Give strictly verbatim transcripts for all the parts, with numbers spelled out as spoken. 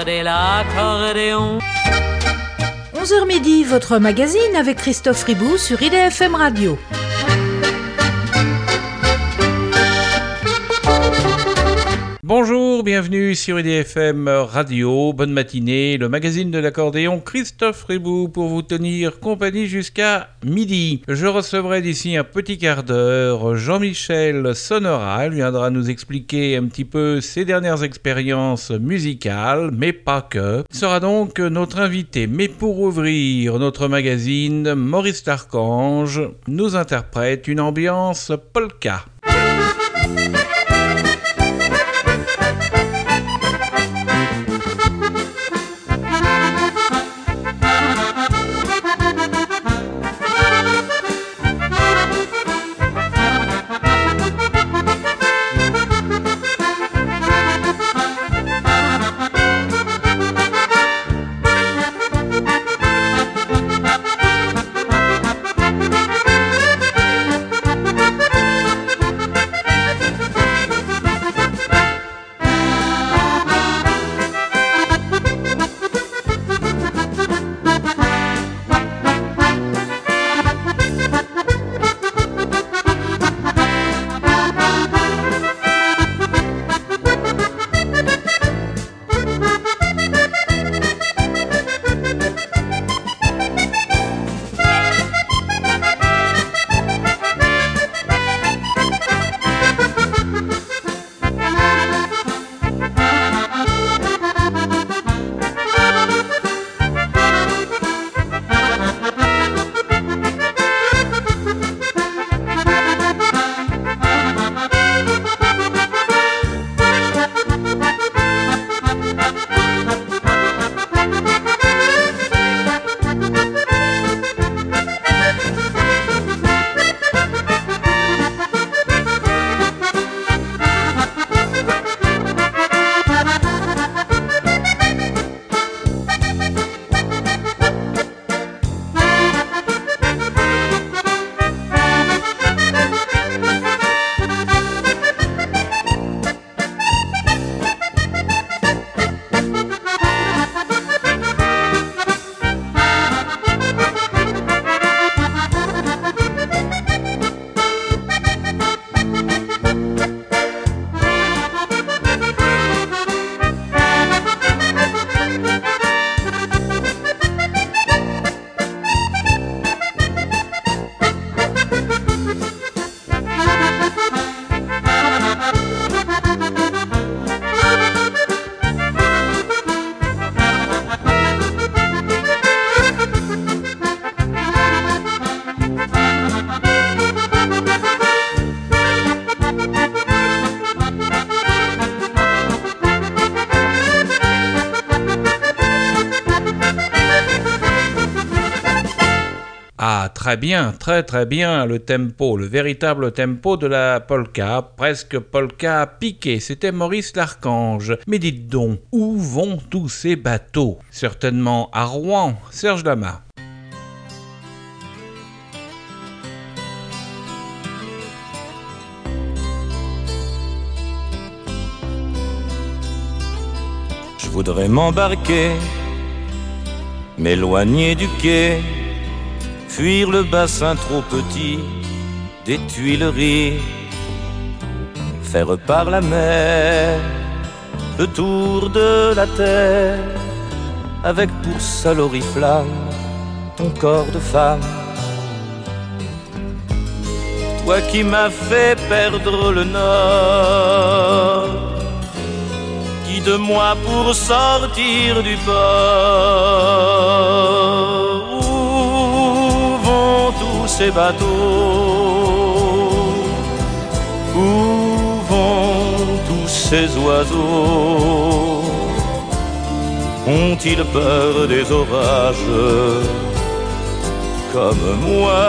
accorder l'accordéon. onze heures midi, votre magazine avec Christophe Ribou sur I D F M Radio. Bonjour, bienvenue sur I D F M Radio, bonne matinée, le magazine de l'accordéon Christophe Ribou pour vous tenir compagnie jusqu'à midi. Je recevrai d'ici un petit quart d'heure Jean-Michel Sonora, il viendra nous expliquer un petit peu ses dernières expériences musicales, mais pas que. Il sera donc notre invité, mais pour ouvrir notre magazine, Maurice Larchange nous interprète une ambiance polka. Très bien, très très bien, le tempo, le véritable tempo de la polka, presque polka piquée, c'était Maurice Larchange. Mais dites donc, où vont tous ces bateaux? Certainement à Rouen, Serge Lama. Je voudrais m'embarquer, m'éloigner du quai, fuir le bassin trop petit des Tuileries, faire par la mer le tour de la terre, avec pour seul oriflamme ton corps de femme. Toi qui m'as fait perdre le nord, qui de moi pour sortir du port. Tous ces bateaux, où vont tous ces oiseaux? Ont-ils peur des orages comme moi?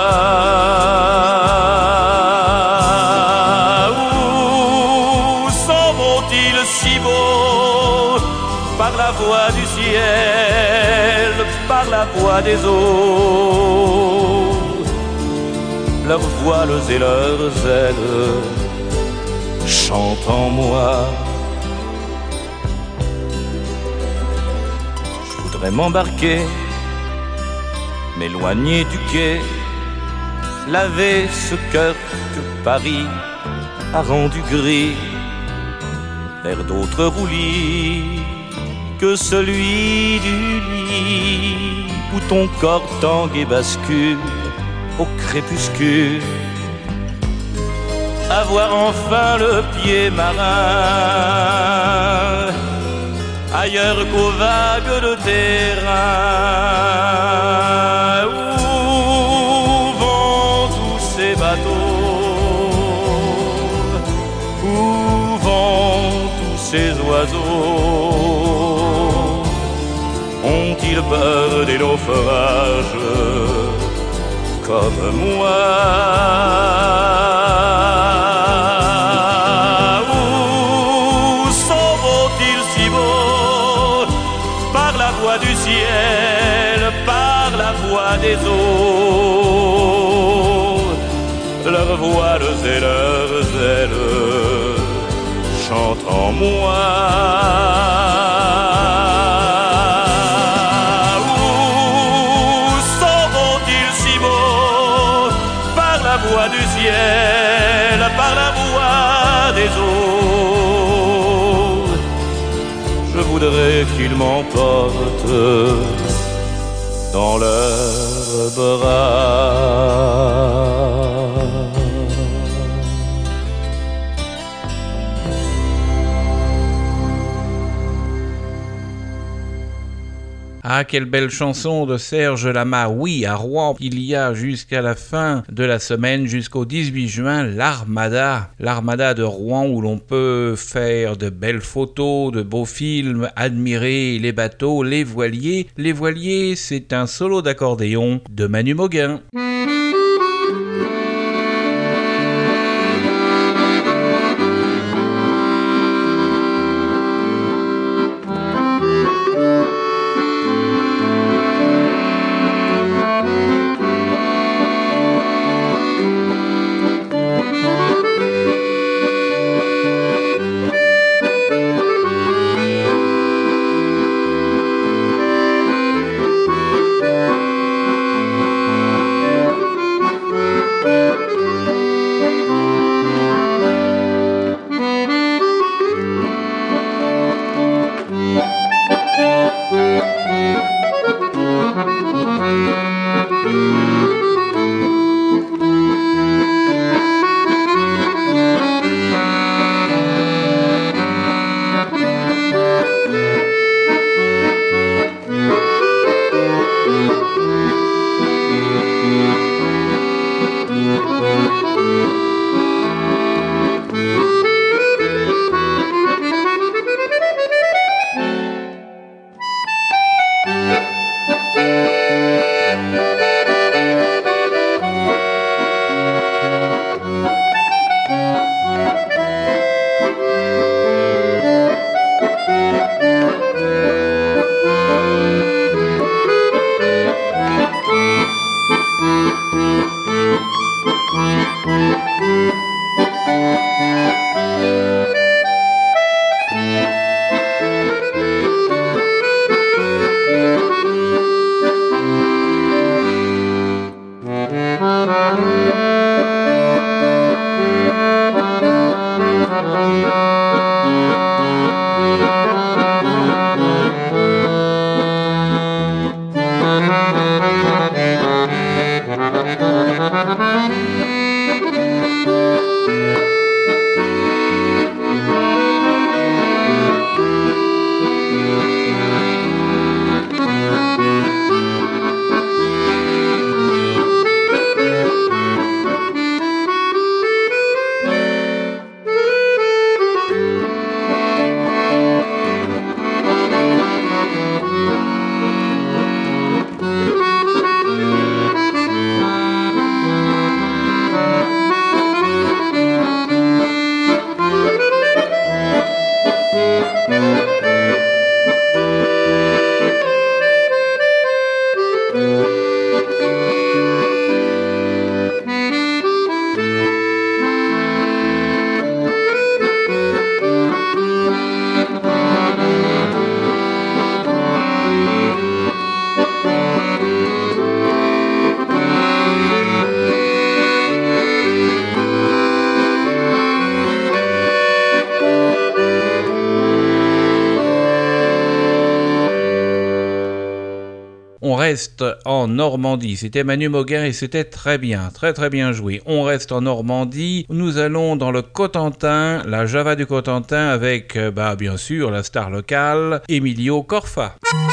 Où s'en vont-ils si beaux par la voie du ciel, par la voie des eaux? Leurs voiles et leurs ailes chantent en moi. voudrais m'embarquer, m'éloigner du quai, laver ce cœur que Paris a rendu gris, vers d'autres roulis que celui du lit où ton corps tangue et bascule au crépuscule. Avoir enfin le pied marin ailleurs qu'aux vagues de terrain. Où vont tous ces bateaux? Où vont tous ces oiseaux? Ont-ils peur des naufrages comme moi? Du ciel, par la voix des eaux, leurs voiles et leurs ailes chantent en moi. Où s'en vont-ils si beaux? Par la voix du ciel, par la voix des eaux. Je voudrais qu'ils m'emportent dans leurs bras. Ah, quelle belle chanson de Serge Lama. Oui, à Rouen, il y a jusqu'à la fin de la semaine, jusqu'au dix-huit juin, l'Armada. L'Armada de Rouen où l'on peut faire de belles photos, de beaux films, admirer les bateaux, les voiliers. Les voiliers, c'est un solo d'accordéon de Manu Mauguin. On reste en Normandie. C'était Manu Mauguin et c'était très bien, très très bien joué. On reste en Normandie. Nous allons dans le Cotentin, la Java du Cotentin avec, bah, bien sûr, la star locale, Emilio Corfa.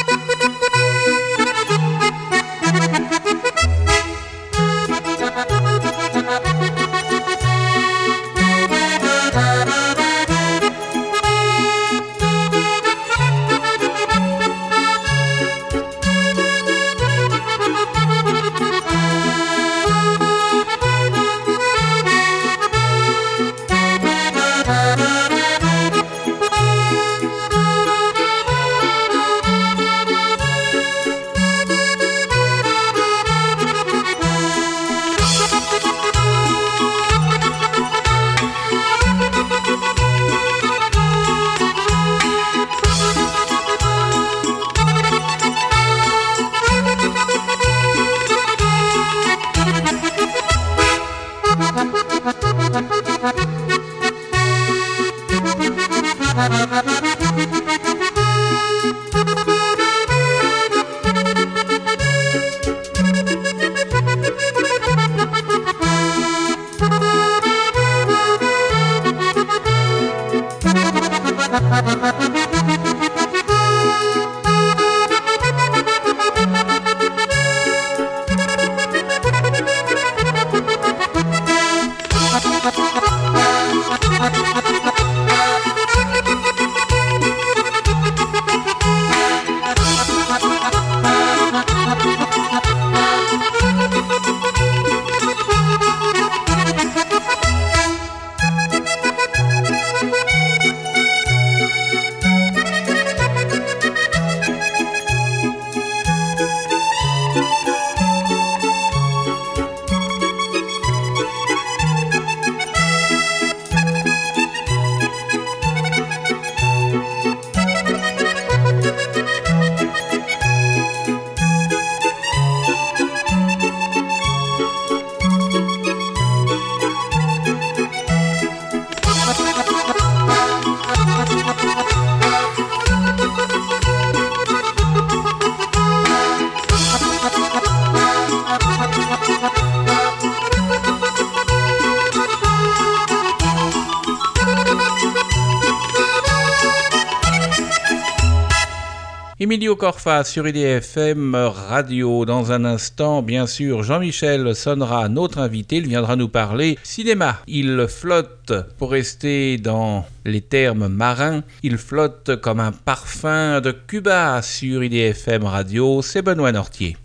Emilio Corfa sur I D F M Radio. Dans un instant, bien sûr, Jean-Michel sonnera notre invité. Il viendra nous parler cinéma. Il flotte, pour rester dans les termes marins, il flotte comme un parfum de Cuba sur I D F M Radio. C'est Benoît Nortier.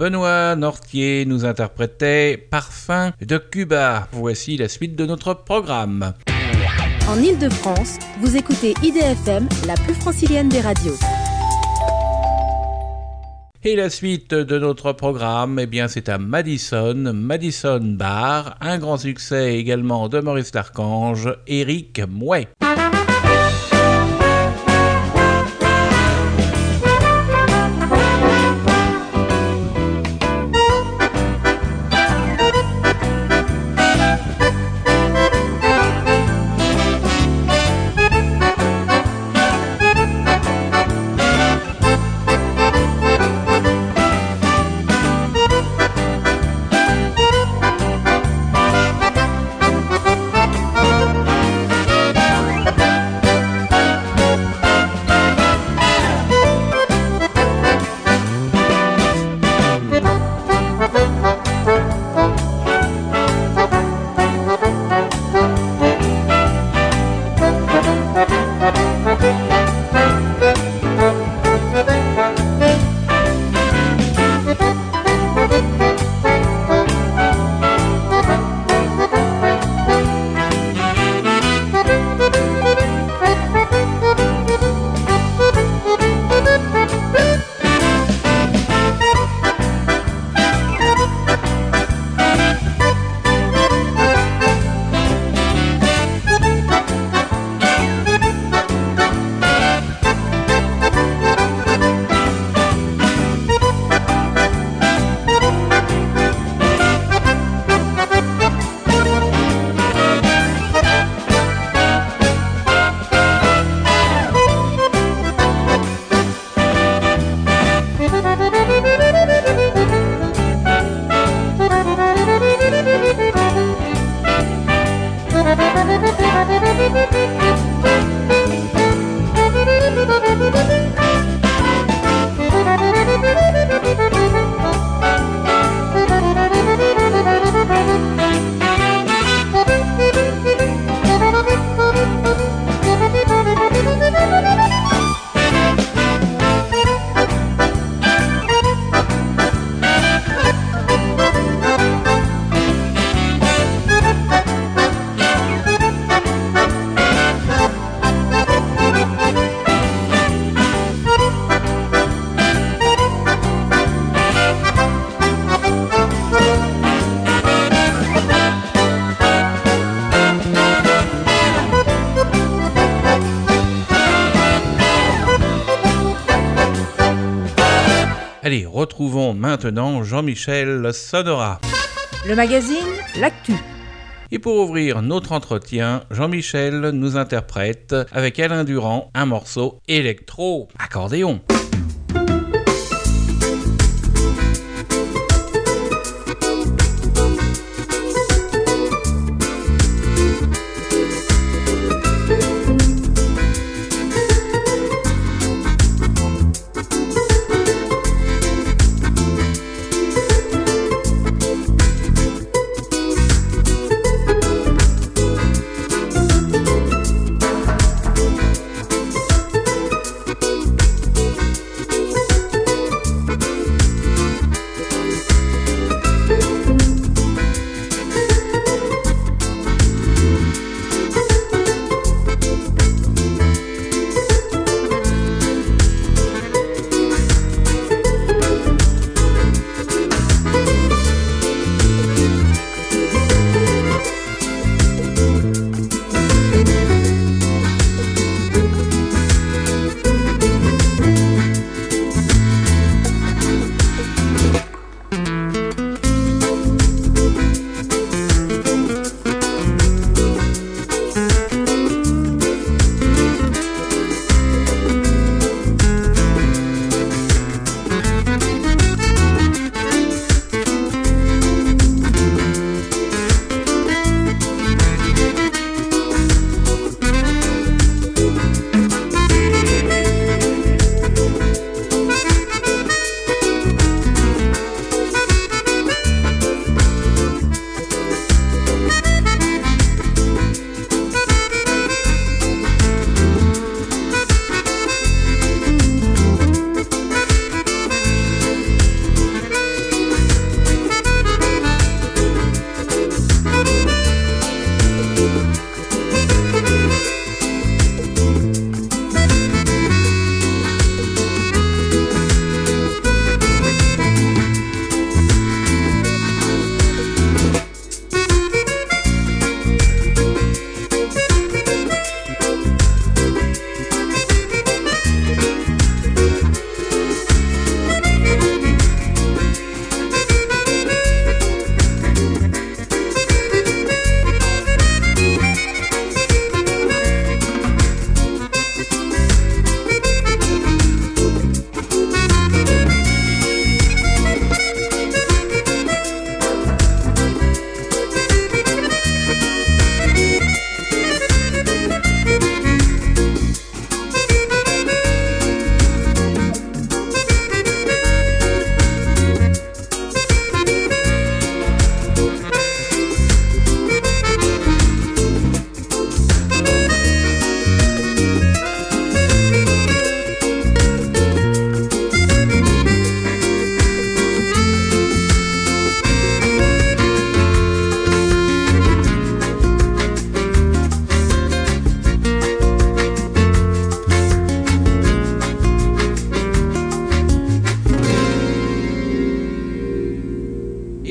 Benoît Nortier nous interprétait Parfum de Cuba. Voici la suite de notre programme. En Île-de-France, vous écoutez I D F M, la plus francilienne des radios. Et la suite de notre programme, eh bien, c'est à Madison, Madison Bar, un grand succès également de Maurice Larchange, Éric Mouet. Allez, retrouvons maintenant Jean-Michel Sonora. Le magazine L'Actu. Et pour ouvrir notre entretien, Jean-Michel nous interprète avec Alain Durand un morceau électro-accordéon.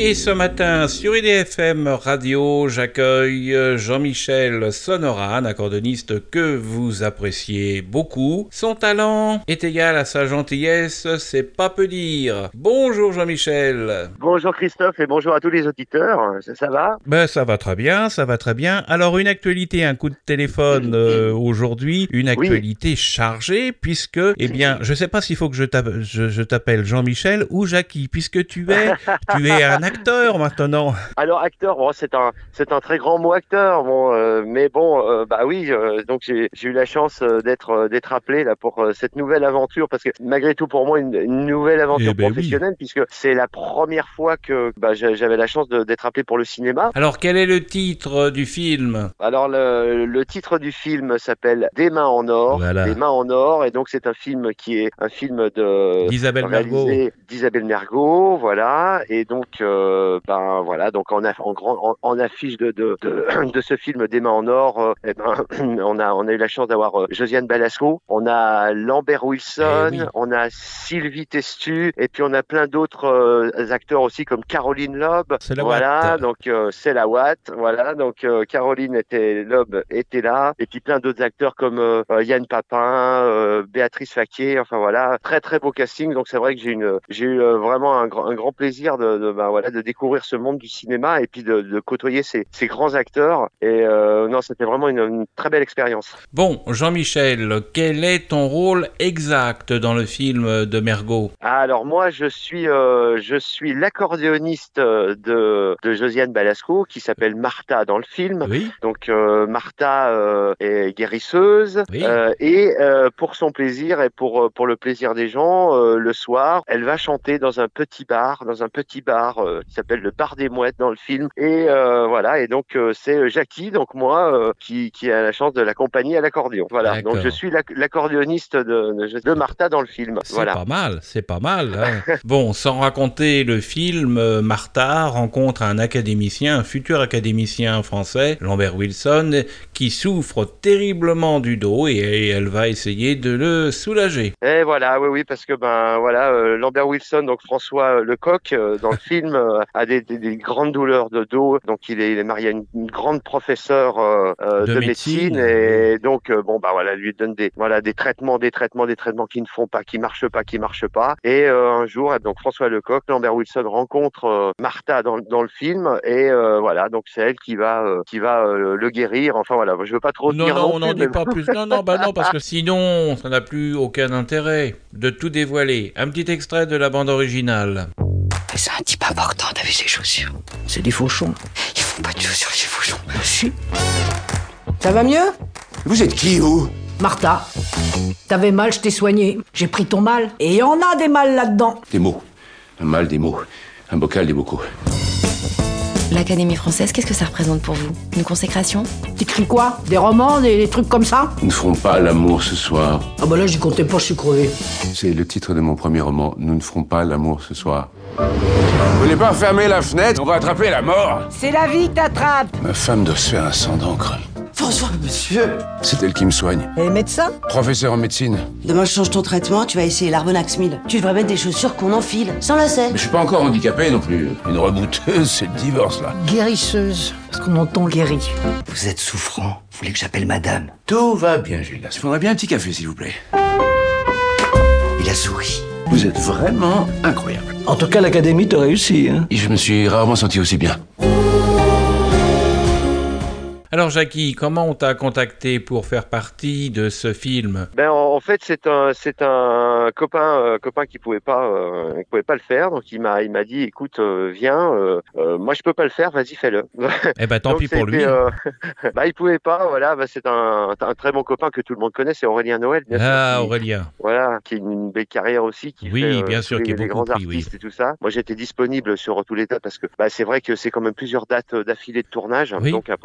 Et ce matin, sur I D F M Radio, j'accueille Jean-Michel Sonoran, accordéoniste que vous appréciez beaucoup. Son talent est égal à sa gentillesse, c'est pas peu dire. Bonjour Jean-Michel. Bonjour Christophe et bonjour à tous les auditeurs, ça, ça va ? Ben ça va très bien, ça va très bien. Alors une actualité, un coup de téléphone euh, aujourd'hui, une actualité oui. chargée puisque, eh bien, je sais pas s'il faut que je, t'a- je, je t'appelle Jean-Michel ou Jackie, puisque tu es, tu es un acteur maintenant. Alors acteur, bon, c'est un c'est un très grand mot acteur, bon, euh, mais bon, euh, bah oui, euh, donc j'ai j'ai eu la chance euh, d'être euh, d'être appelé là pour euh, cette nouvelle aventure, parce que malgré tout pour moi une, une nouvelle aventure eh ben professionnelle, oui. puisque c'est la première fois que bah, j'avais la chance de, d'être appelé pour le cinéma. Alors quel est le titre du film ? Alors le le titre du film s'appelle Des mains en or, Voilà. Des mains en or, et donc c'est un film qui est un film de d'Isabelle Mergo. d'Isabelle Mergo, voilà, et donc euh, ben voilà, donc en, en grand en, en affiche de, de de de ce film Des mains en or, euh, eh ben on a on a eu la chance d'avoir euh, Josiane Balasco, on a Lambert Wilson, eh oui. on a Sylvie Testu, et puis on a plein d'autres euh, acteurs aussi comme Caroline Loeb, C'est la voilà, Watt. donc euh, c'est la Watt, voilà, donc euh, Caroline était Loeb était là, et puis plein d'autres acteurs comme euh, Yann Papin, euh, Béatrice Faquier, enfin voilà, très très beau casting, donc c'est vrai que j'ai une j'ai eu euh, vraiment un grand un grand plaisir de, de ben voilà de découvrir ce monde du cinéma et puis de, de côtoyer ces, ces grands acteurs, et euh, non, c'était vraiment une, une très belle expérience. Bon, Jean-Michel, quel est ton rôle exact dans le film de Mergo ? Ah, alors moi je suis euh, je suis l'accordéoniste de de Josiane Balasco qui s'appelle Martha dans le film. Oui. Donc euh, Martha euh, est guérisseuse, Oui. euh, et euh, pour son plaisir et pour pour le plaisir des gens, euh, le soir, elle va chanter dans un petit bar, dans un petit bar euh, qui s'appelle le Bar des Mouettes dans le film. Et euh, voilà, et donc euh, c'est Jackie, donc moi, euh, qui qui a la chance de l'accompagner à l'accordéon. Voilà, D'accord. donc je suis l'ac- l'accordéoniste de, de de Martha dans le film. C'est Voilà. pas mal, c'est pas mal. Hein. Bon, sans raconter le film, euh, Martha rencontre un académicien, un futur académicien français, Lambert Wilson, qui souffre terriblement du dos, et, et elle va essayer de le soulager. Et voilà, oui, oui, parce que ben voilà, euh, Lambert Wilson, donc François Lecoq, euh, dans le film, euh, a des, des, des grandes douleurs de dos, donc il est, il est marié à une, une grande professeure euh, euh, De de, médecine. médecine, et donc euh, bon bah voilà, lui donne des voilà des traitements, des traitements, des traitements qui ne font pas, qui marchent pas, qui marchent pas. Et euh, un jour, donc François Lecoq, Lambert Wilson rencontre euh, Martha dans dans le film, et euh, voilà, donc c'est elle qui va euh, qui va euh, le guérir. Enfin voilà, je veux pas trop Non, dire non, non on plus, n'en dit mais- pas plus. Non, non, bah non, parce que sinon, ça n'a plus aucun intérêt de tout dévoiler. Un petit extrait de la bande originale. C'est un type important, t'as vu ses chaussures? C'est des fauchons. Ils font pas de chaussures, les fauchons. Si. Ça va mieux? Vous êtes qui, vous? Martha, t'avais mal, je t'ai soigné. J'ai pris ton mal. Et il y en a des mal là-dedans. Des mots. Un mal, des mots. Un bocal, des bocaux. L'Académie française, qu'est-ce que ça représente pour vous? Une consécration? T'écris quoi? Des romans, des, des trucs comme ça? Nous ne ferons pas l'amour ce soir. Ah bah là, j'y comptais pas, je suis crevé. C'est le titre de mon premier roman. Nous ne ferons pas l'amour ce soir. Vous voulez pas fermer la fenêtre? On va attraper la mort. C'est la vie que t'attrapes. Ma femme doit se faire un sang d'encre. François, monsieur. C'est elle qui me soigne. Et médecin? Professeur en médecine. Demain, je change ton traitement, tu vas essayer l'Arbonax mille. Tu devrais mettre des chaussures qu'on enfile, sans lacets. Mais je suis pas encore handicapé non plus. Une rebouteuse, c'est le divorce, là. Guérisseuse. Parce qu'on entend guéri. Vous êtes souffrant. Vous voulez que j'appelle madame? Tout va bien, Gildas. Il faudrait bien un petit café, s'il vous plaît. Il a souri. Vous êtes vraiment incroyable. En tout cas, l'académie t'a réussi, hein. Et je me suis rarement senti aussi bien. Alors Jackie, comment on t'a contacté pour faire partie de ce film ? Ben en, en fait c'est un c'est un copain euh, copain qui pouvait pas euh, qui pouvait pas le faire, donc il m'a il m'a dit écoute euh, viens euh, euh, moi je peux pas le faire, vas-y fais-le. Eh ben tant Donc, pis pour c'était, lui. euh, bah il pouvait pas, voilà, bah, c'est un, un très bon copain que tout le monde connaît, c'est Aurélien Noël, bien Ah sûr, qui- Aurélien. voilà, qui a une, une belle carrière aussi, qui Oui, fait euh, bien sûr, tous qui les, est les beaucoup grands pris, oui. artistes et tout ça. Moi j'étais disponible sur tous les dates parce que bah c'est vrai que c'est quand même plusieurs dates euh, d'affilée de tournage, Oui. donc après ben il faut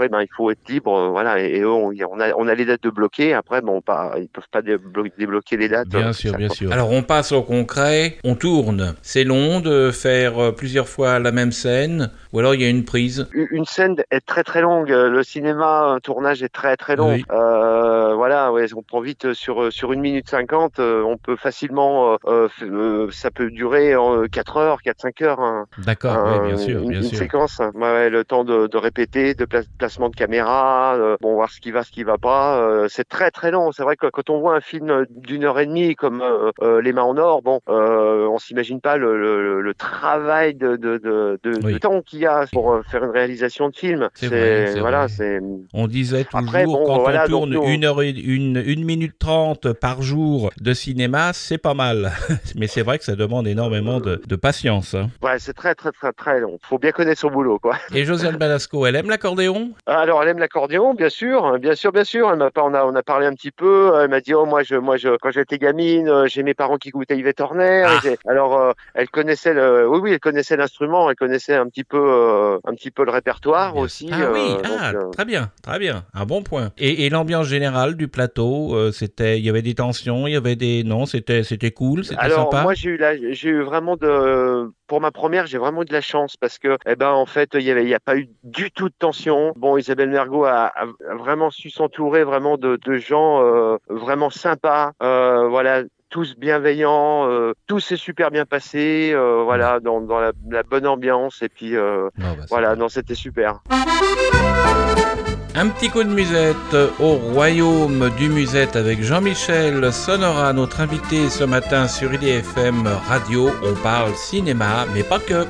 faut être libre, euh, voilà. Et, et eux, on, on a on a les dates de bloquer. Après, bon, pas ils peuvent pas déblo- débloquer les dates. Bien euh, sûr, ça, bien quoi. sûr. Alors on passe au concret, on tourne. C'est long de faire euh, plusieurs fois la même scène, ou alors il y a une prise. Une une scène est très très longue. Le cinéma, un tournage est très très long. Oui. Euh, voilà, ouais, on prend vite sur sur une minute cinquante. euh, On peut facilement, euh, euh, f- euh, ça peut durer en quatre heures, quatre cinq heures. Un, D'accord, oui, un- bien sûr, une, bien une sûr. séquence. Ouais, ouais, le temps de, de répéter, de pla- placement de caméra, euh, bon, voir ce qui va, ce qui va pas. euh, c'est très très long. C'est vrai que quand on voit un film d'une heure et demie comme euh, euh, Les Mains en or, bon, euh, on s'imagine pas le, le, le travail de, de, de, de, de Oui. temps qu'il y a pour euh, faire une réalisation de film. C'est vrai, c'est voilà, vrai. c'est. On disait Après, toujours, bon, quand voilà, on donc tourne nous, on- une heure et une, une minute trente par jour de cinéma, c'est pas mal. Mais c'est vrai que ça demande énormément de, de patience. Hein. ouais, c'est très très très très long. Faut bien connaître son boulot, quoi. Et Josiane Balasco, elle aime l'accordéon? Alors, elle aime l'accordéon, bien sûr, bien sûr, bien sûr. Elle m'a pas, on a, on a parlé un petit peu. Elle m'a dit, oh, moi, je, moi, je, quand j'étais gamine, euh, j'ai mes parents qui écoutaient Yvette Horner. Ah. Et j'ai- alors, euh, elle connaissait le, oui, oui, elle connaissait l'instrument. Elle connaissait un petit peu, euh, un petit peu le répertoire Bien aussi. sûr. Ah oui, euh, donc, ah, euh, très bien, très bien, un bon point. Et, et l'ambiance générale du plateau, euh, c'était, il y avait des tensions, il y avait des, non, c'était, c'était cool, c'était Alors sympa. moi j'ai eu la, j'ai eu vraiment de, pour ma première j'ai vraiment eu de la chance parce que eh ben en fait il y avait, il y a pas eu du tout de tension. Bon, Isabelle Mergo a, a- a vraiment su s'entourer vraiment de, de gens euh, vraiment sympas, euh, voilà, tous bienveillants, euh, tout s'est super bien passé, euh, voilà, dans, dans la, la bonne ambiance et puis euh, Non, bah, c'est voilà, bien. non c'était super. Un petit coup de musette au royaume du musette avec Jean-Michel Sonora, notre invité ce matin sur I D F M Radio. On parle cinéma, mais pas que.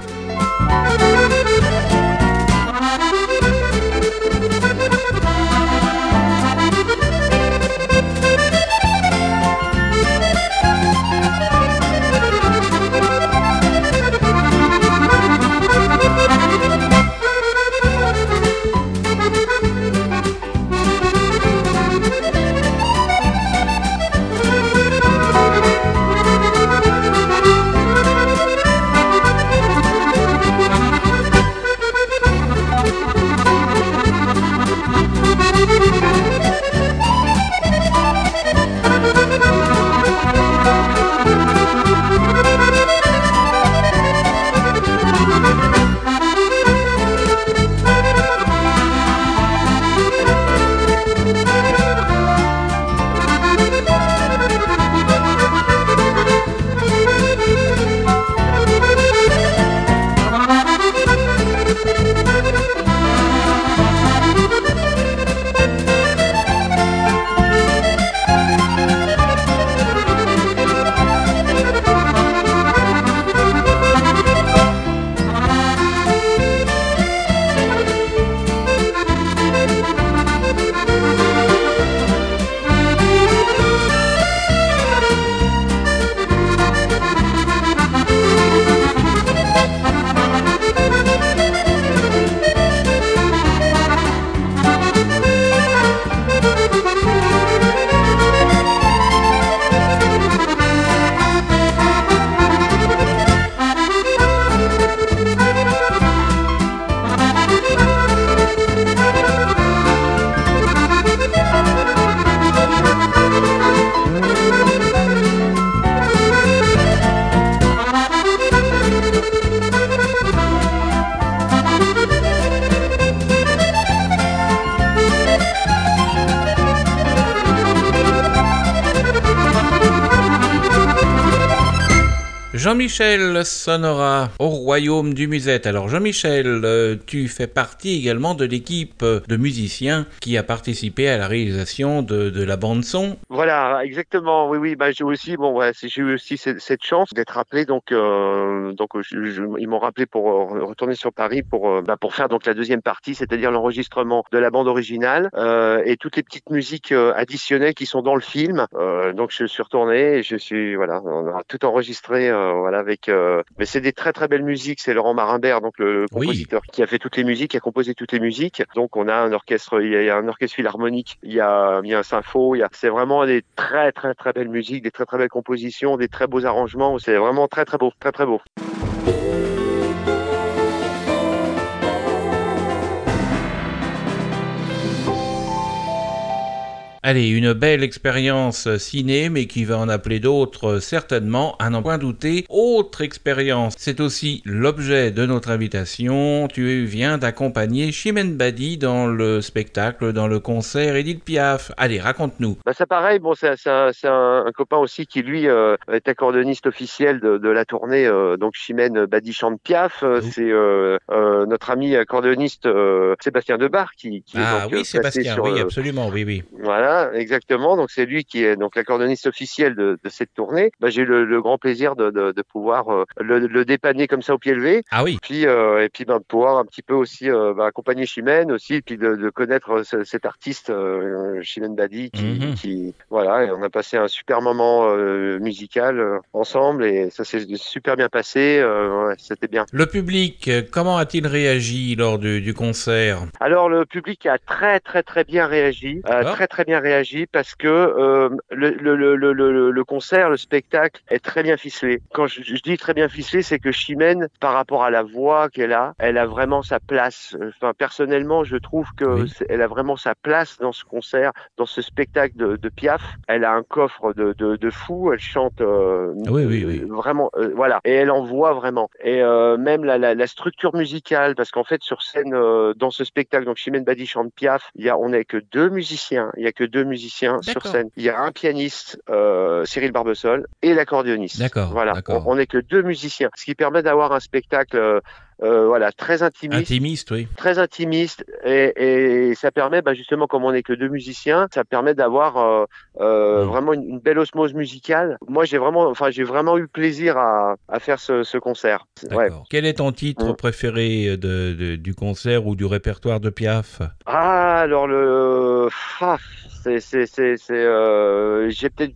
Jean-Michel Sonora au royaume du musette. Alors Jean-Michel, euh, tu fais partie également de l'équipe de musiciens qui a participé à la réalisation de, de la bande son. Voilà, exactement. Oui, oui. Bah, j'ai aussi, bon, ouais, c'est- j'ai eu aussi cette, cette chance d'être appelé. Donc, euh, donc, je, je- ils m'ont rappelé pour euh, retourner sur Paris pour, euh, bah, pour faire donc la deuxième partie, c'est-à-dire l'enregistrement de la bande originale euh, et toutes les petites musiques euh, additionnelles qui sont dans le film. Euh, donc, je suis retourné et je suis, voilà, on a tout enregistré, euh, voilà, avec. Euh, mais c'est des très très belles musiques. C'est Laurent Marimbert, donc le, le compositeur, qui a fait toutes les musiques, qui a composé toutes les musiques. Donc, on a un orchestre, il y a, il y a un orchestre philharmonique, il y a, il y a un sympho, il y a, c'est vraiment des très très très belles musiques, des très très belles compositions, des très beaux arrangements. C'est vraiment très très beau, très très beau. Allez, une belle expérience ciné, mais qui va en appeler d'autres certainement, à n'en point douter. Autre expérience, c'est aussi l'objet de notre invitation. Tu viens d'accompagner Chimène Badi dans le spectacle, dans le concert Édith Piaf. Allez, raconte-nous. Bah, c'est pareil, bon, c'est, c'est, un, c'est un, un copain aussi qui, lui, euh, est accordéoniste officiel de, de la tournée, euh, donc Chimène Badi chante Piaf. Euh, oh. C'est euh, euh, notre ami accordéoniste euh, Sébastien Debar qui, qui ah, est donc oui, euh, Sébastien, sur, oui, euh, absolument, oui, oui. Voilà, exactement. Donc c'est lui qui est donc l'accordéoniste officiel de, de cette tournée. Bah, j'ai eu le, le grand plaisir de, de, de pouvoir euh, le, le dépanner comme ça au pied levé. Ah oui. Puis euh, et puis bah, pouvoir un petit peu aussi euh, bah, accompagner Chimène aussi, et puis de, de connaître ce, cet artiste euh, Chimène Badi qui, mm-hmm. qui voilà. Et on a passé un super moment euh, musical euh, ensemble et ça s'est super bien passé. Euh, ouais, c'était bien. Le public, comment a-t-il réagi lors du, du concert? Alors le public a très très très bien réagi, euh, très très bien réagi parce que euh, le, le, le, le, le concert, le spectacle est très bien ficelé. Quand je, je dis très bien ficelé, c'est que Chimène, par rapport à la voix qu'elle a, elle a vraiment sa place. Enfin, personnellement, je trouve que oui. elle a vraiment sa place dans ce concert, dans ce spectacle de, de Piaf. Elle a un coffre de, de, de fou. Elle chante euh, oui, oui, oui. vraiment, euh, voilà, et elle en voit vraiment. Et euh, même la, la, la structure musicale, parce qu'en fait, sur scène, euh, dans ce spectacle, donc Chimène Badi chante Piaf, il y a, on n'est que deux musiciens. Il y a que deux musiciens d'accord. sur scène. Il y a un pianiste, euh, Cyril Barbesol, et l'accordéoniste. D'accord. Voilà. D'accord. On n'est que deux musiciens, ce qui permet d'avoir un spectacle. Euh, Euh, voilà, très intimiste, intimiste, oui, très intimiste, et, et ça permet, bah justement, comme on n'est que deux musiciens, ça permet d'avoir euh, euh, mmh. vraiment une, une belle osmose musicale. Moi, j'ai vraiment, enfin, j'ai vraiment eu plaisir à, à faire ce, ce concert. Ouais. Quel est ton titre mmh. préféré de, de, du concert ou du répertoire de Piaf? Ah, alors le, ah, c'est, c'est, c'est, c'est, euh, j'ai peut-être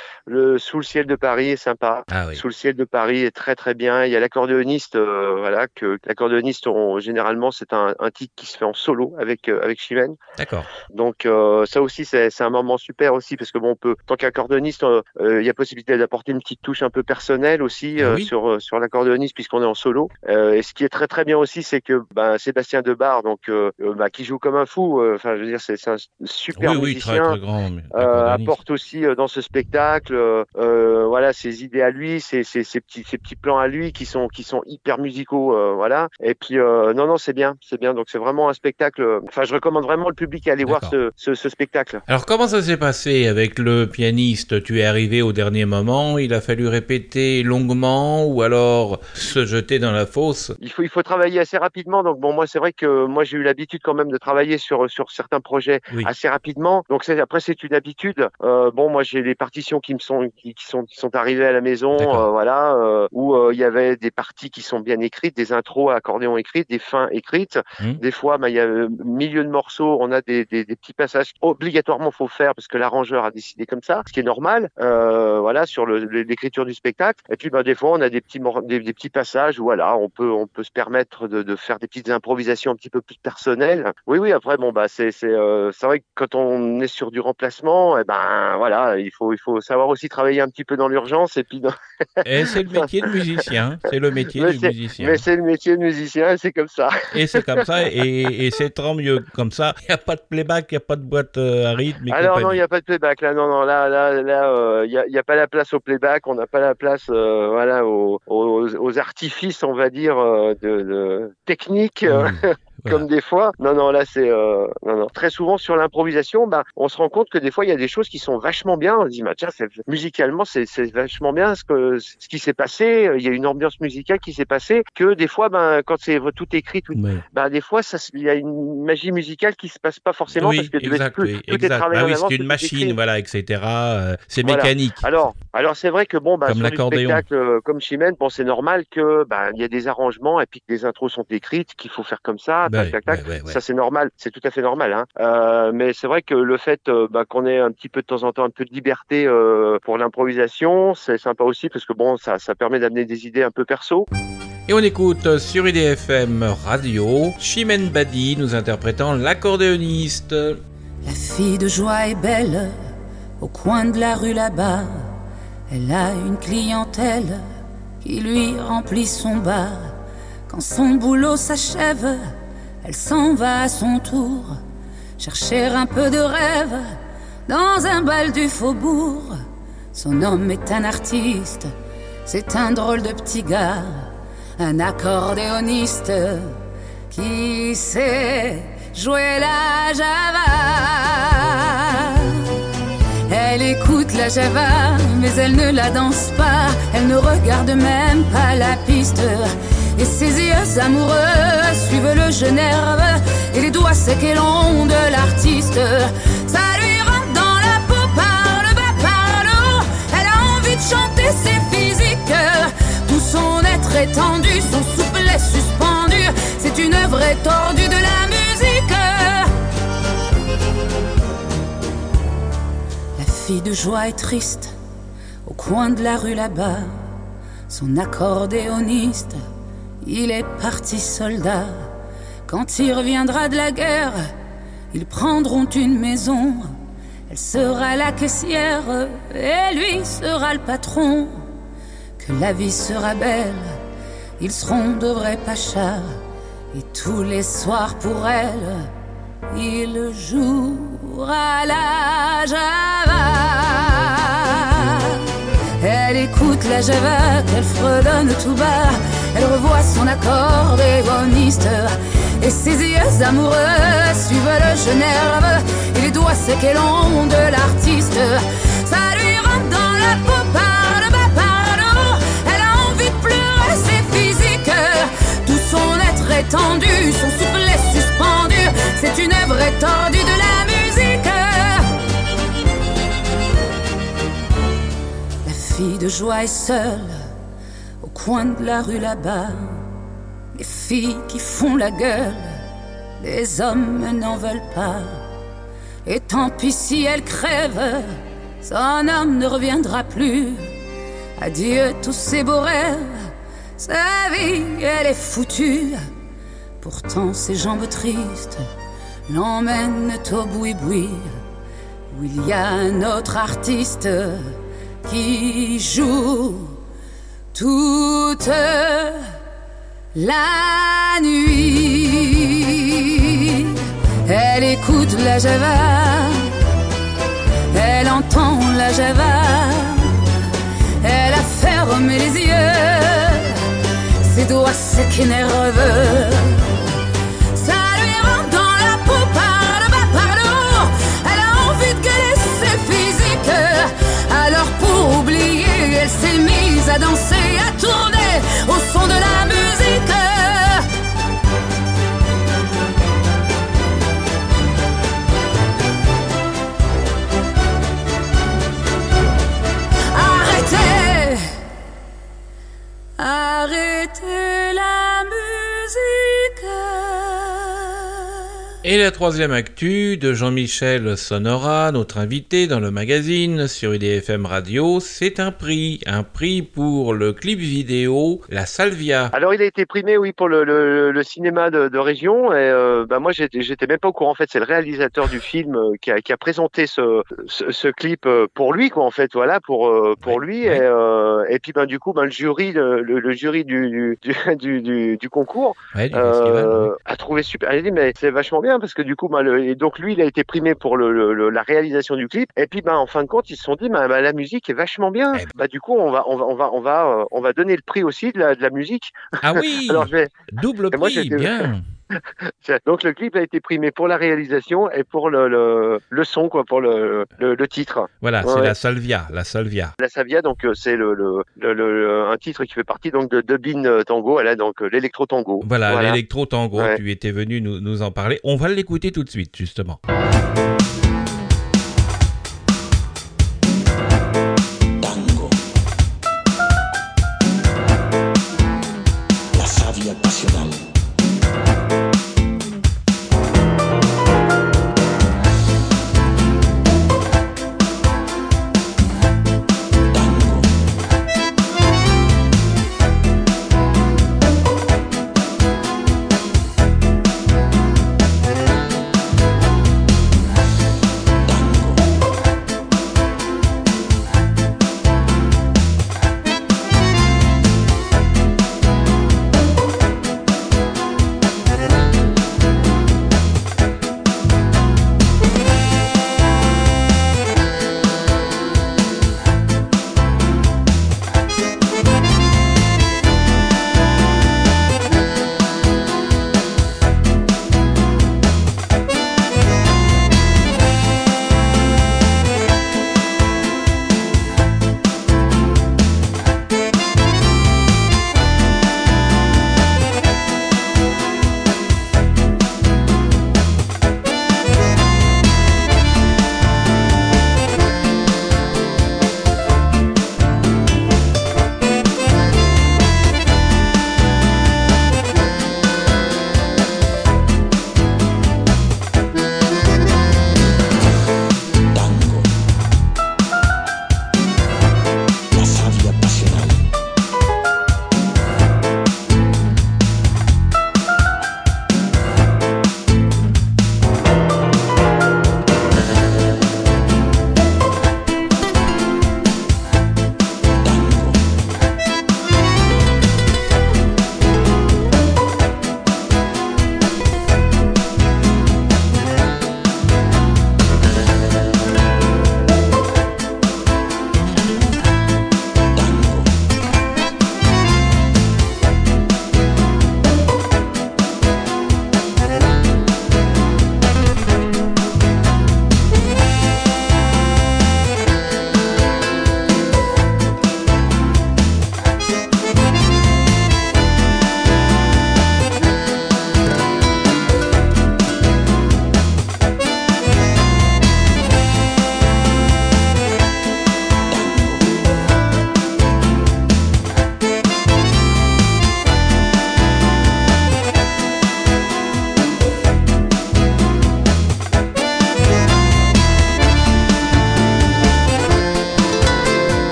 le Sous le ciel de Paris est sympa. Ah, oui. Sous le ciel de Paris est très très bien. Il y a l'accordéoniste, euh, voilà, que l'accordéoniste, on, généralement, c'est un, un titre qui se fait en solo avec euh, avec Chimène. D'accord. Donc euh, ça aussi, c'est, c'est un moment super aussi parce que bon, on peut, tant qu'accordéoniste, euh, euh, il y a possibilité d'apporter une petite touche un peu personnelle aussi euh, oui. sur euh, sur l'accordéoniste puisqu'on est en solo. Euh, et ce qui est très très bien aussi, c'est que ben Sébastien Debar, donc euh, bah, qui joue comme un fou. Enfin, euh, je veux dire, c'est, c'est un super oui, musicien. Oui, très, très grand. Euh, apporte aussi euh, dans ce spectacle, euh, euh, voilà, ses idées à lui, ses, ses, ses petits, ses petits plans à lui qui sont qui sont hyper musicaux, euh, voilà. Et puis euh, non non, c'est bien, c'est bien. Donc c'est vraiment un spectacle. Enfin, je recommande vraiment le public à aller D'accord. voir ce, ce, ce spectacle. Alors comment ça s'est passé avec le pianiste? Tu es arrivé au dernier moment, il a fallu répéter longuement ou alors se jeter dans la fosse? Il faut il faut travailler assez rapidement. Donc bon, moi c'est vrai que moi j'ai eu l'habitude quand même de travailler sur sur certains projets oui. assez rapidement. Donc c'est, après c'est une habitude. Euh, bon, moi j'ai des partitions qui me sont qui, qui sont qui sont arrivées à la maison, euh, voilà, euh, où il euh, y avait des parties qui sont bien écrites, des intros à accordéon écrites, des fins écrites. Mmh. Des fois, bah il y a euh, milieu de morceaux, on a des, des des petits passages obligatoirement faut faire parce que l'arrangeur a décidé comme ça, ce qui est normal, euh, voilà, sur le, l'écriture du spectacle. Et puis bah des fois on a des petits des, des petits passages où voilà, on peut on peut se permettre de, de faire des petites improvisations un petit peu plus personnelles. Oui oui, après bon bah c'est c'est euh, c'est vrai que quand on est sur du remplacement, eh ben voilà, il faut il faut savoir aussi travailler un petit peu dans l'urgence et puis dans... et c'est le métier de musicien, c'est le métier mais du c'est, musicien. Mais c'est le métier de musicien et c'est comme ça. Et c'est comme ça et, et c'est tant mieux comme ça. Il y a pas de playback, il y a pas de boîte à rythme. Alors compagnie. Non, il y a pas de playback là, non non là là là il euh, y a il y a pas la place au playback, on n'a pas la place euh, voilà aux, aux aux artifices on va dire euh, de, de technique. Mmh. Voilà. Comme des fois, non, non, là c'est, euh, non, non. Très souvent sur l'improvisation, bah, on se rend compte que des fois il y a des choses qui sont vachement bien. On se dit, bah tiens, c'est, musicalement c'est, c'est vachement bien ce que, ce qui s'est passé. Il y a une ambiance musicale qui s'est passée. Que des fois, ben, quand c'est tout écrit, tout, oui. bah des fois, ça, il y a une magie musicale qui se passe pas forcément oui, parce que exact, tout, oui, tout exact. est travaillé bah, oui, en avance, c'est une machine, voilà, et cetera. Euh, c'est voilà. mécanique. Alors, alors c'est vrai que bon, bah, comme sur du spectacle euh, comme Chimène, bon, c'est normal que, bah, il y a des arrangements et puis que les intros sont écrites, qu'il faut faire comme ça, bah, tac, tac, tac. Ouais, ouais, ouais. Ça c'est normal, c'est tout à fait normal. Hein. Euh, mais c'est vrai que le fait euh, bah, qu'on ait un petit peu de temps en temps un peu de liberté euh, pour l'improvisation, c'est sympa aussi parce que bon, ça, ça permet d'amener des idées un peu perso. Et on écoute sur I D F M Radio Chimène Badi nous interprétant l'accordéoniste. La fille de joie est belle, au coin de la rue là-bas. Elle a une clientèle qui lui remplit son bar. Quand son boulot elle s'en va à son tour chercher un peu de rêve dans un bal du faubourg. Son homme est un artiste, c'est un drôle de petit gars, un accordéoniste qui sait jouer la java. Elle écoute la java, mais elle ne la danse pas, elle ne regarde même pas la piste. Et ses yeux amoureux suivent le jeu nerveux et les doigts secs et longs de l'artiste. Ça lui rentre dans la peau par le bas, par le haut. Elle a envie de chanter, c'est physique. Tout son être étendu, son souplesse suspendu, c'est une œuvre étendue de la musique. La fille de joie est triste, au coin de la rue là-bas. Son accordéoniste, il est parti soldat. Quand il reviendra de la guerre, ils prendront une maison. Elle sera la caissière et lui sera le patron. Que la vie sera belle, ils seront de vrais pachas. Et tous les soirs pour elle, il jouera la java. Elle écoute la java qu'elle fredonne tout bas. Elle revoit son accordéoniste et ses yeux amoureux suivent le jeu nerveux et les doigts secs et longs de l'artiste. Ça lui rentre dans la peau par le bas, par le haut. Elle a envie de pleurer, c'est physique. Tout son être étendu, son souplesse suspendu, c'est une œuvre étendue de la musique. La fille de joie est seule au coin de la rue là-bas. Les filles qui font la gueule, les hommes n'en veulent pas. Et tant pis si elle crève, son homme ne reviendra plus. Adieu tous ces beaux rêves, sa vie elle est foutue. Pourtant ses jambes tristes l'emmènent au boui-boui, où il y a un autre artiste qui joue toute la nuit. Elle écoute la java, elle entend la java. Elle a fermé les yeux, ses doigts secs et nerveux. Ça lui rentre dans la peau par le bas, par le haut. Elle a envie de gueuler, c'est physique. Alors pour oublier, elle s'est mise à danser, à tourner au son de la musique. Arrêtez, arrêtez la musique. Et la troisième actu de Jean-Michel Sonora, notre invité dans le magazine sur I D F M Radio, c'est un prix, un prix pour le clip vidéo La Salvia. Alors il a été primé, oui, pour le, le, le cinéma de, de région, et euh, bah, moi j'étais, j'étais même pas au courant. En fait, c'est le réalisateur du film euh, qui, a, qui a présenté ce, ce, ce clip euh, pour lui, quoi, en fait, voilà, pour euh, pour ouais, lui, ouais. Et, euh, et puis ben du coup, ben le jury, le, le, le jury du du, du, du, du concours ouais, du euh, festival, ouais. a trouvé super. Il a dit mais c'est vachement bien parce que du coup, ben, le, et donc lui, il a été primé pour le, le, le, la réalisation du clip. Et puis, ben en fin de compte, ils se sont dit, ben, ben la musique est vachement bien. Eh ben. Bah du coup, on va, on va, on va, on va, euh, on va donner le prix aussi de la, de la musique. Ah oui. Alors, je vais... double prix, moi, bien. Donc le clip a été primé pour la réalisation et pour le, le, le son, quoi, pour le, le, le titre. Voilà, ouais, c'est ouais. la Salvia, la Salvia. La Salvia, donc c'est le, le, le, le un titre qui fait partie donc de Dubin Tango, voilà, donc l'électro tango. Voilà, voilà. l'électro tango. Ouais. Tu étais venu nous, nous en parler. On va l'écouter tout de suite, justement. Tango. La Salvia pasional.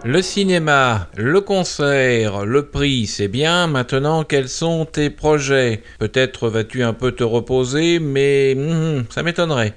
Le cinéma, le concert, le prix, c'est bien. Maintenant, quels sont tes projets? Peut-être vas-tu un peu te reposer, mais hum, ça m'étonnerait.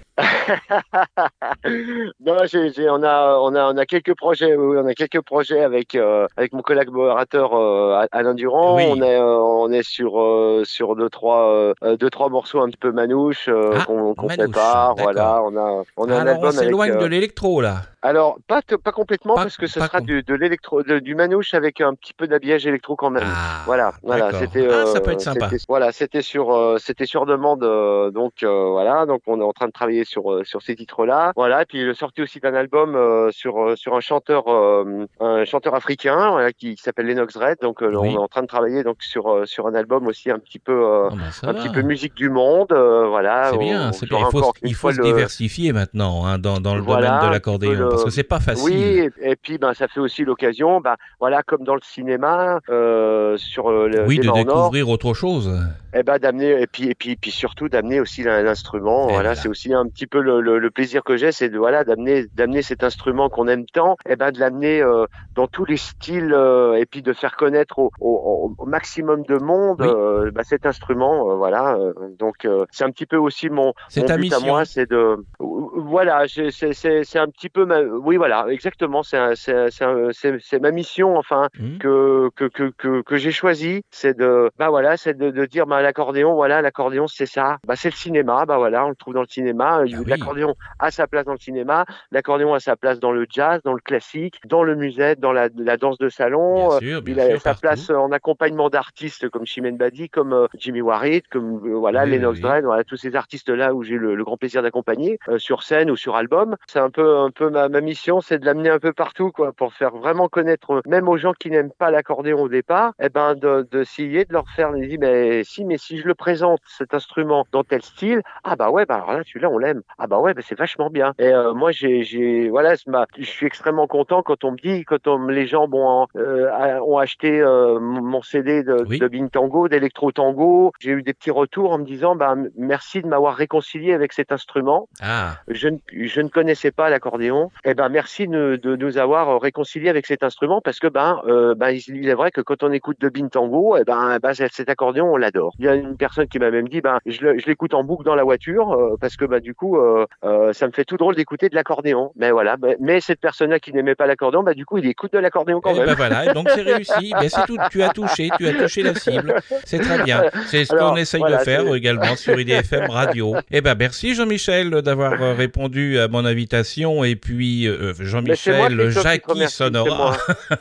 Non, j'ai, j'ai, on a, on a, on a quelques projets. Oui, on a quelques projets avec euh, avec mon collaborateur euh, Alain Durand. Oui. On est, euh, on est sur euh, sur deux trois euh, deux trois morceaux un petit peu manouches euh, Ah, qu'on, qu'on manouche, prépare. d'accord. Voilà, on a, on a un Alors, album on s'éloigne avec. de euh, l'électro, là. Alors, pas, t- pas complètement, Pas- parce que ce pas sera com- du, de l'électro, de- du manouche avec un petit peu d'habillage électro quand même. Ah, Voilà, voilà, d'accord. c'était, Ah, ça peut euh, être sympa. c'était, voilà, c'était sur, euh, c'était sur demande, euh, donc euh, voilà, donc on est en train de travailler sur euh, sur ces titres-là, voilà, et puis il est sorti aussi d'un album euh, sur euh, sur un chanteur, euh, un chanteur africain, voilà, qui, qui s'appelle Lennox Red, donc euh, Oui. on est en train de travailler donc sur euh, sur un album aussi un petit peu, euh, Oh, bah, ça un va. petit peu musique du monde, euh, voilà. C'est bien, on- c'est bien. j'aurai Il faut, encore il une faut fois se le- diversifier maintenant hein, dans, dans le voilà, domaine de un petit peu l'accordéon, parce le- que c'est pas facile. Oui, et, et puis ben ça fait aussi l'occasion, ben voilà, comme dans le cinéma, euh, sur euh, le Oui, de Des Mains en Or, découvrir autre chose. eh ben d'amener et puis et puis puis surtout d'amener aussi l'in- l'instrument. Et Voilà, voilà. c'est aussi un petit peu le, le, le plaisir que j'ai, c'est de voilà d'amener d'amener cet instrument qu'on aime tant, et ben de l'amener euh, dans tous les styles euh, et puis de faire connaître au, au, au maximum de monde Oui. euh, ben, cet instrument. euh, voilà, euh, donc euh, c'est un petit peu aussi mon C'est mon ta but à mission. moi, c'est de voilà, j'ai- c'est c'est c'est un petit peu ma oui voilà exactement, c'est un- c'est c'est un- c'est c'est ma mission enfin Mhm. que que que que, que j'ai choisi, c'est de bah voilà, c'est de, de dire bah l'accordéon, voilà, l'accordéon c'est ça, bah c'est le cinéma, bah voilà, on le trouve dans le cinéma. Ah oui. L'accordéon a sa place dans le cinéma, l'accordéon a sa place dans le jazz, dans le classique, dans le musette, dans la, la danse de salon. Bien Euh, sûr, bien il a sûr, sa partout. place en accompagnement d'artistes comme Chimène Badi, comme euh, Jimmy Warritt, comme euh, voilà Oui, oui, Lennox oui. Dren, voilà tous ces artistes là où j'ai le, le grand plaisir d'accompagner euh, sur scène ou sur album. C'est un peu un peu ma, ma mission, c'est de l'amener un peu partout quoi, pour faire vraiment connaître euh, même aux gens qui n'aiment pas l'accordéon au départ, eh ben de d'essayer de leur faire, ils disent mais si mais si je le présente cet instrument dans tel style, ah bah ouais bah alors là celui-là on l'aime, ah bah ouais bah c'est vachement bien. Et euh, moi j'ai j'ai voilà c'est ma- je suis extrêmement content quand on me dit, quand on, les gens bon, euh, a- ont acheté euh, mon C D de, Oui. de Bing Tango, d'Electro Tango, j'ai eu des petits retours en me disant bah merci de m'avoir réconcilié avec cet instrument. Ah, Je ne, je ne connaissais pas l'accordéon. Eh ben, merci de, de nous avoir réconciliés avec cet instrument parce que ben, euh, ben, il est vrai que quand on écoute de Bin Tango, eh ben, ben, cet accordéon, on l'adore. Il y a une personne qui m'a même dit, ben, je, le- je l'écoute en boucle dans la voiture euh, parce que ben, du coup, euh, euh, ça me fait tout drôle d'écouter de l'accordéon. Mais voilà. Ben, mais cette personne-là qui n'aimait pas l'accordéon, ben, du coup, il écoute de l'accordéon quand et même. ben voilà, et donc c'est réussi. Ben c'est tout, tu as touché, tu as touché la cible. C'est très bien. C'est ce Alors, qu'on essaye voilà, de faire c'est- également sur I D F M Radio. Eh ben merci Jean-Michel d'avoir euh, répondu à mon invitation et puis euh, Mais c'est moi, Jean-Michel Christophe, qui te Jackie remercie, Sonora.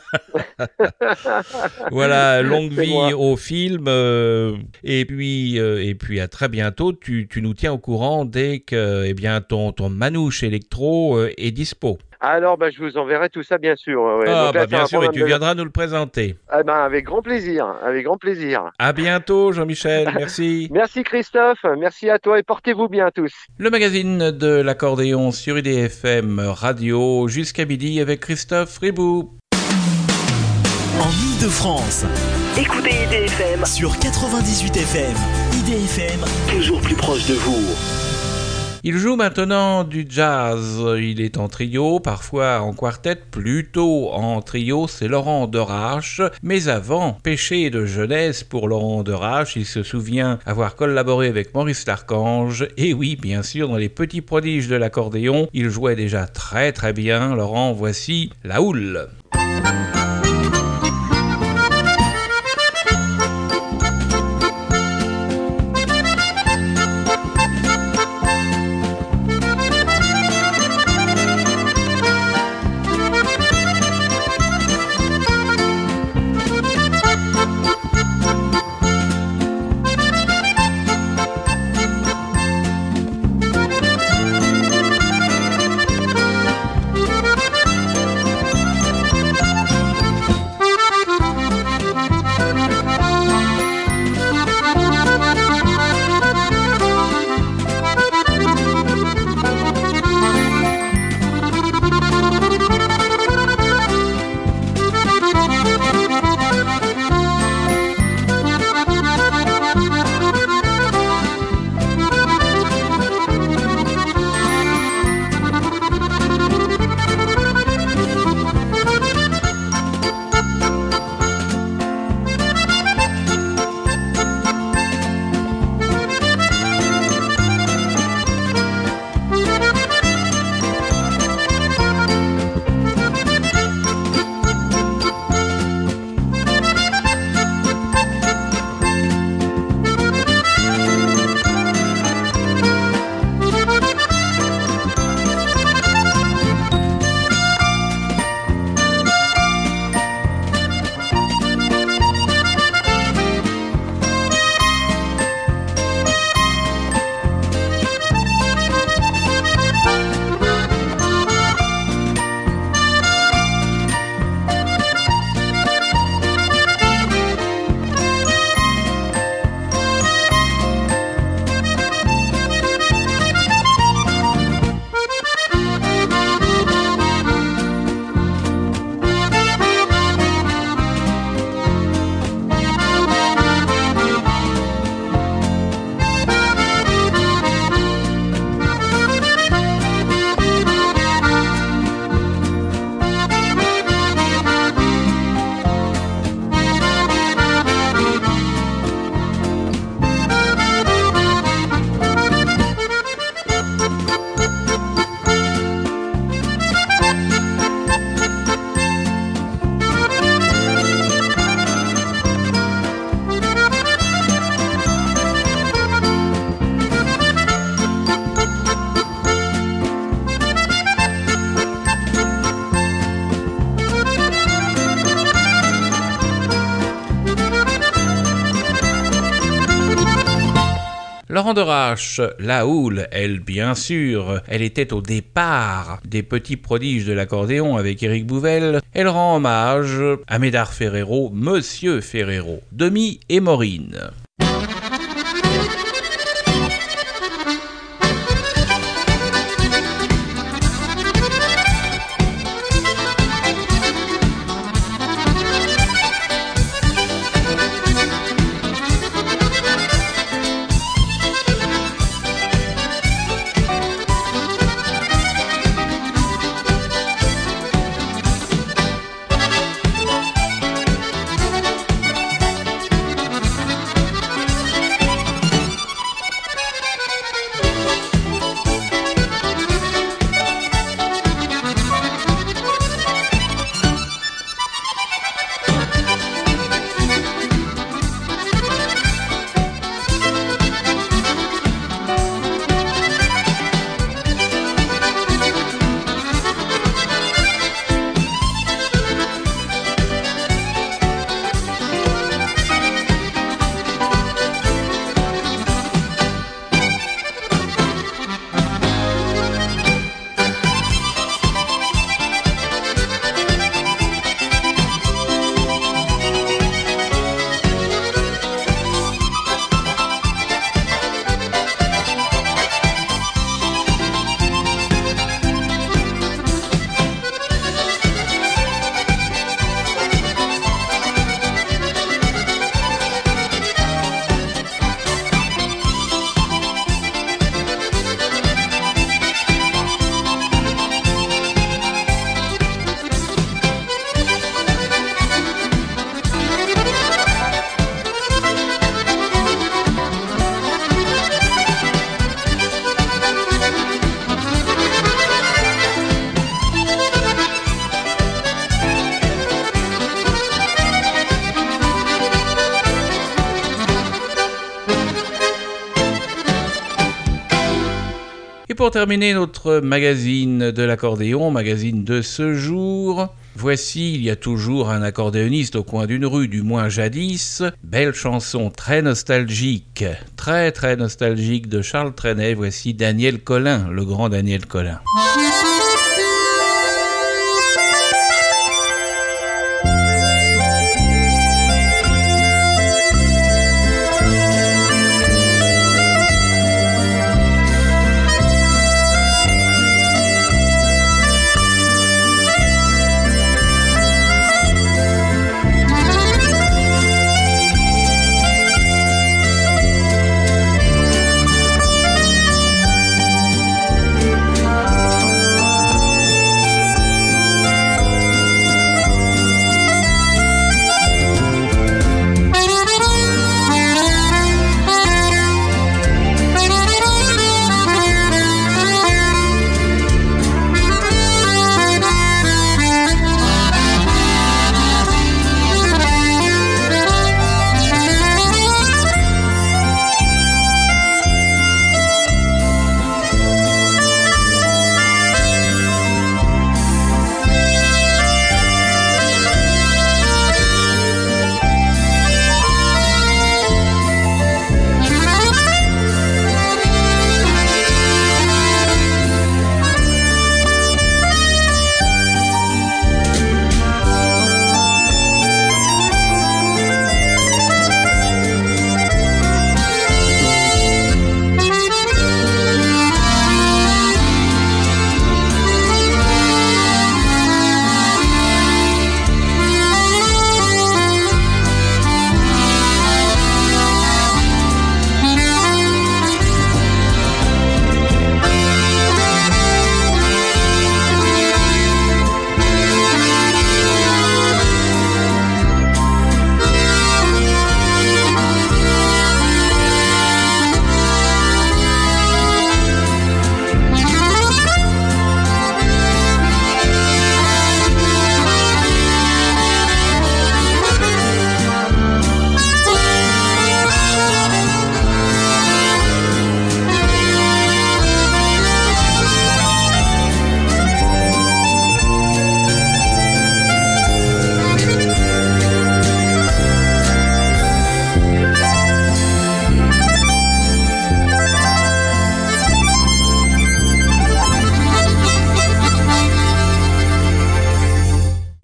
c'est Voilà, longue C'est vie moi. au film euh, et puis euh, et puis à très bientôt. Tu, tu nous tiens au courant dès que eh bien ton ton manouche électro euh, est dispo. Alors, ben, je vous enverrai tout ça, bien sûr. Ouais. Ah Donc là, bah c'est bien un sûr, et programme tu de- viendras nous le présenter. Ah ben, avec grand plaisir, avec grand plaisir. À bientôt Jean-Michel, merci. Merci Christophe, merci à toi et portez-vous bien tous. Le magazine de l'accordéon sur I D F M Radio jusqu'à midi avec Christophe Fribou. En Ile-de-France, Écoutez I D F M sur quatre-vingt-dix-huit F M. I D F M, toujours plus proche de vous. Il joue maintenant du jazz. Il est en trio, parfois en quartet, plutôt en trio, c'est Laurent Derache. Mais avant, péché de jeunesse pour Laurent Derache, il se souvient avoir collaboré avec Maurice Larchange. Et oui, bien sûr, dans les petits prodiges de l'accordéon, il jouait déjà très très bien. Laurent, voici La Houle. Grande Rache, la houle, elle bien sûr, elle était au départ des petits prodiges de l'accordéon avec Éric Bouvel. Elle rend hommage à Médard Ferrero, Monsieur Ferrero, Demi et Maureen. Pour terminer notre magazine de l'accordéon, magazine de ce jour, voici Il y a toujours un accordéoniste au coin d'une rue, du moins jadis. Belle chanson très nostalgique, très très nostalgique de Charles Trenet. Voici Daniel Colin, le grand Daniel Colin. Thank you.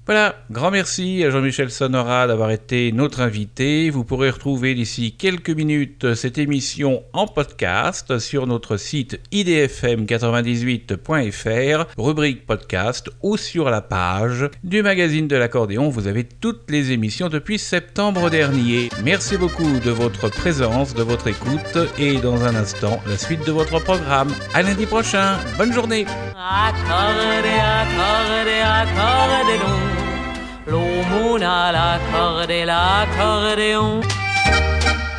Voilà, grand merci à Jean-Michel Sonora d'avoir été notre invité. Vous pourrez retrouver d'ici quelques minutes cette émission en podcast sur notre site i d f m quatre-vingt-dix-huit point f r, rubrique podcast, ou sur la page du magazine de l'accordéon. Vous avez toutes les émissions depuis septembre dernier. Merci beaucoup de votre présence, de votre écoute, et dans un instant, la suite de votre programme. À lundi prochain, bonne journée. Accordé, accordé, accordéon. L'aumône à l'accordé, l'accordéon.